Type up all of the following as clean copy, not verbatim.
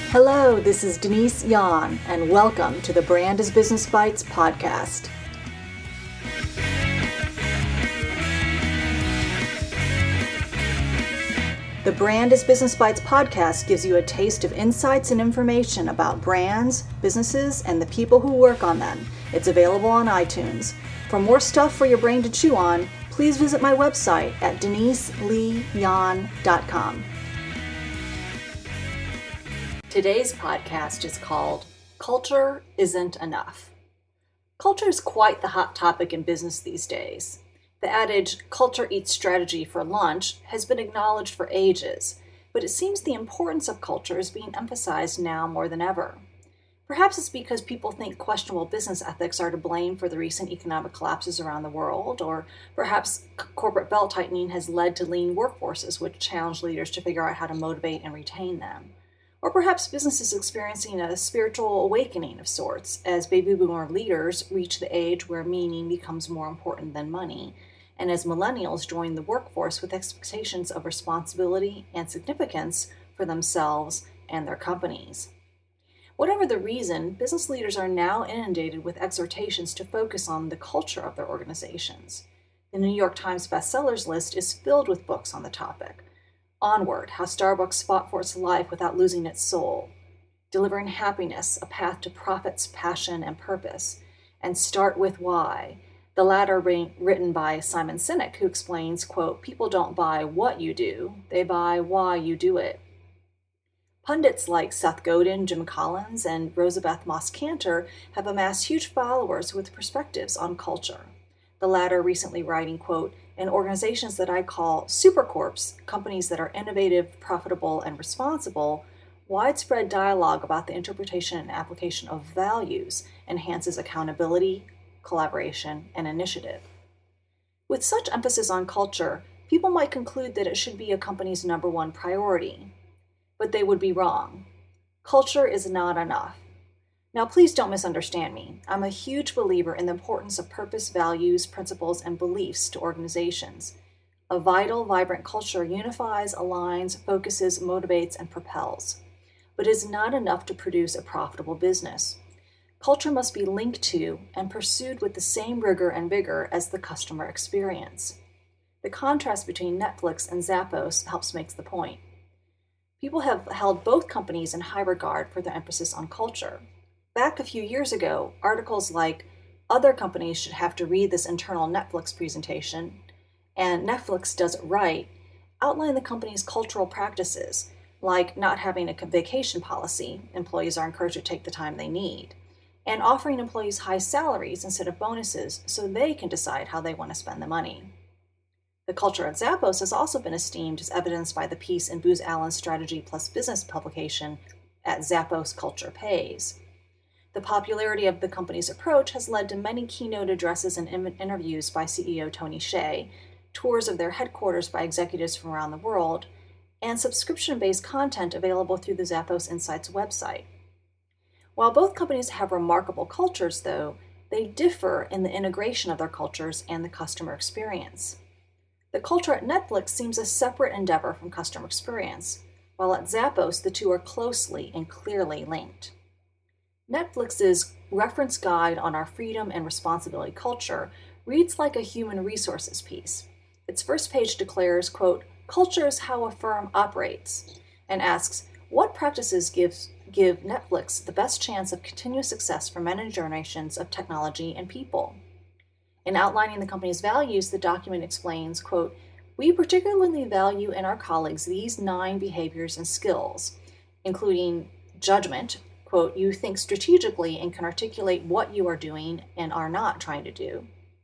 Hello, this is Denise Yan, and welcome to the Brand is Business Bites podcast. The Brand is Business Bites podcast gives you a taste of insights and information about brands, businesses, and the people who work on them. It's available on iTunes. For more stuff for your brain to chew on, please visit my website at deniseleeyan.com. Today's podcast is called Culture Isn't Enough. Culture is quite the hot topic in business these days. The adage, culture eats strategy for lunch, has been acknowledged for ages, but it seems the importance of culture is being emphasized now more than ever. Perhaps it's because people think questionable business ethics are to blame for the recent economic collapses around the world, or perhaps corporate belt-tightening has led to lean workforces which challenge leaders to figure out how to motivate and retain them. Or perhaps business is experiencing a spiritual awakening of sorts as baby boomer leaders reach the age where meaning becomes more important than money, and as millennials join the workforce with expectations of responsibility and significance for themselves and their companies. Whatever the reason, business leaders are now inundated with exhortations to focus on the culture of their organizations. The New York Times bestsellers list is filled with books on the topic. Onward, How Starbucks Fought for Its Life Without Losing Its Soul, Delivering Happiness, A Path to Profits, Passion, and Purpose, and Start With Why, the latter written by Simon Sinek, who explains, quote, people don't buy what you do, they buy why you do it. Pundits like Seth Godin, Jim Collins, and Rosabeth Moss Kanter have amassed huge followers with perspectives on culture. The latter recently writing, quote, in organizations that I call supercorps, companies that are innovative, profitable, and responsible, widespread dialogue about the interpretation and application of values enhances accountability, collaboration, and initiative. With such emphasis on culture, people might conclude that it should be a company's number one priority, but they would be wrong. Culture is not enough. Now, please don't misunderstand me. I'm a huge believer in the importance of purpose, values, principles, and beliefs to organizations. A vital, vibrant culture unifies, aligns, focuses, motivates, and propels. But it is not enough to produce a profitable business. Culture must be linked to and pursued with the same rigor and vigor as the customer experience. The contrast between Netflix and Zappos helps make the point. People have held both companies in high regard for their emphasis on culture. Back a few years ago, articles like other companies should have to read this internal Netflix presentation and Netflix does it right outline the company's cultural practices, like not having a vacation policy, employees are encouraged to take the time they need, and offering employees high salaries instead of bonuses so they can decide how they want to spend the money. The culture at Zappos has also been esteemed as evidenced by the piece in Booz Allen's Strategy Plus Business publication at Zappos Culture Pays. The popularity of the company's approach has led to many keynote addresses and interviews by CEO Tony Hsieh, tours of their headquarters by executives from around the world, and subscription-based content available through the Zappos Insights website. While both companies have remarkable cultures, though, they differ in the integration of their cultures and the customer experience. The culture at Netflix seems a separate endeavor from customer experience, while at Zappos the two are closely and clearly linked. Netflix's reference guide on our freedom and responsibility culture reads like a human resources piece. Its first page declares, quote, culture is how a firm operates, and asks, what practices give Netflix the best chance of continuous success for many generations of technology and people? In outlining the company's values, the document explains, quote, we particularly value in our colleagues these 9 behaviors and skills, including judgment, quote, you think strategically and can articulate what you are doing and are not trying to do.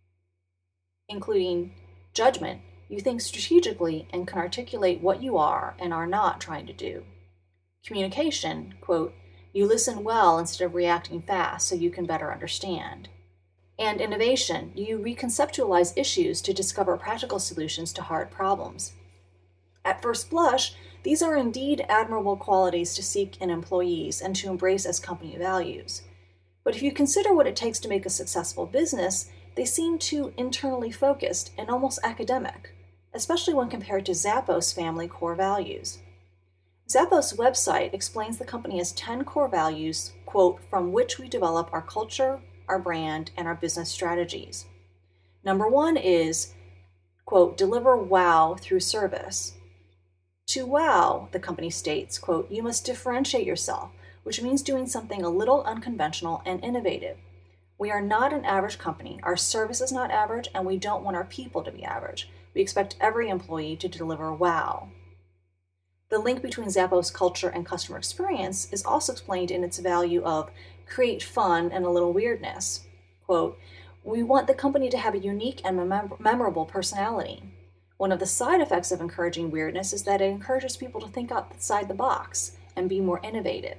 Including judgment, you think strategically and can articulate what you are and are not trying to do. Communication, quote, you listen well instead of reacting fast so you can better understand. And innovation, you reconceptualize issues to discover practical solutions to hard problems. At first blush, these are indeed admirable qualities to seek in employees and to embrace as company values. But if you consider what it takes to make a successful business, they seem too internally focused and almost academic, especially when compared to Zappos' family core values. Zappos' website explains the company has 10 core values, quote, from which we develop our culture, our brand, and our business strategies. Number 1 is, quote, deliver wow through service. To wow, the company states, quote, you must differentiate yourself, which means doing something a little unconventional and innovative. We are not an average company. Our service is not average, and we don't want our people to be average. We expect every employee to deliver wow. The link between Zappos culture and customer experience is also explained in its value of create fun and a little weirdness. Quote, we want the company to have a unique and memorable personality. One of the side effects of encouraging weirdness is that it encourages people to think outside the box and be more innovative.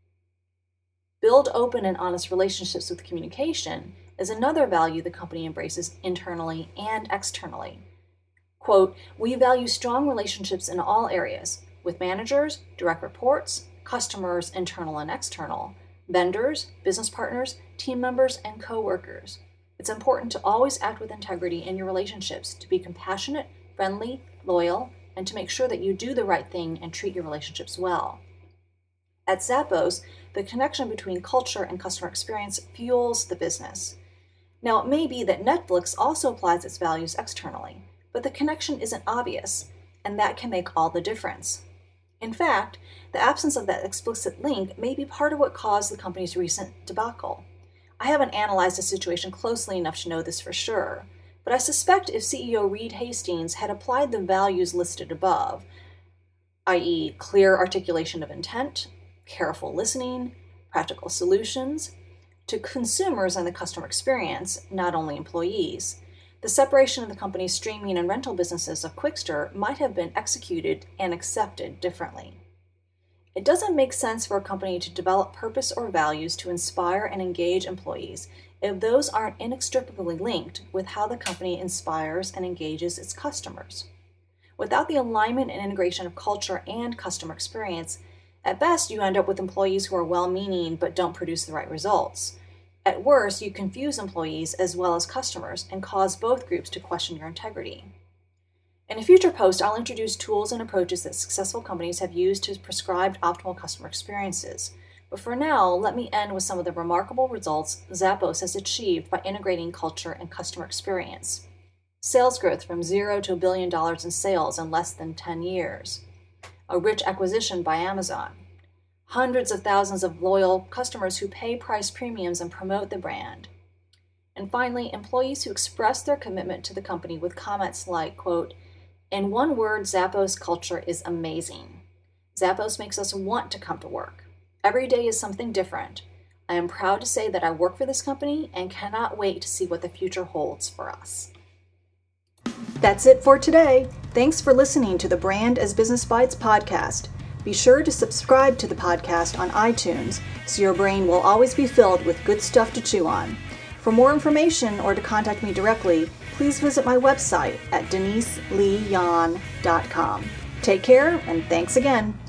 Build open and honest relationships with communication is another value the company embraces internally and externally. Quote, we value strong relationships in all areas, with managers, direct reports, customers, internal and external, vendors, business partners, team members, and co-workers. It's important to always act with integrity in your relationships, to be compassionate, friendly, loyal, and to make sure that you do the right thing and treat your relationships well. At Zappos, the connection between culture and customer experience fuels the business. Now, it may be that Netflix also applies its values externally, but the connection isn't obvious, and that can make all the difference. In fact, the absence of that explicit link may be part of what caused the company's recent debacle. I haven't analyzed the situation closely enough to know this for sure, but I suspect if CEO Reed Hastings had applied the values listed above, i.e., clear articulation of intent, careful listening, practical solutions, to consumers and the customer experience, not only employees, the separation of the company's streaming and rental businesses of Qwikster might have been executed and accepted differently. It doesn't make sense for a company to develop purpose or values to inspire and engage employees if those aren't inextricably linked with how the company inspires and engages its customers. Without the alignment and integration of culture and customer experience, at best you end up with employees who are well-meaning but don't produce the right results. At worst, you confuse employees as well as customers and cause both groups to question your integrity. In a future post, I'll introduce tools and approaches that successful companies have used to prescribe optimal customer experiences. But for now, let me end with some of the remarkable results Zappos has achieved by integrating culture and customer experience. Sales growth from $0 to $1 billion in sales in less than 10 years. A rich acquisition by Amazon. Hundreds of thousands of loyal customers who pay price premiums and promote the brand. And finally, employees who express their commitment to the company with comments like, quote, in one word, Zappos culture is amazing. Zappos makes us want to come to work. Every day is something different. I am proud to say that I work for this company and cannot wait to see what the future holds for us. That's it for today. Thanks for listening to the Brand as Business Bites podcast. Be sure to subscribe to the podcast on iTunes so your brain will always be filled with good stuff to chew on. For more information or to contact me directly, please visit my website at deniseleeyan.com. Take care and thanks again.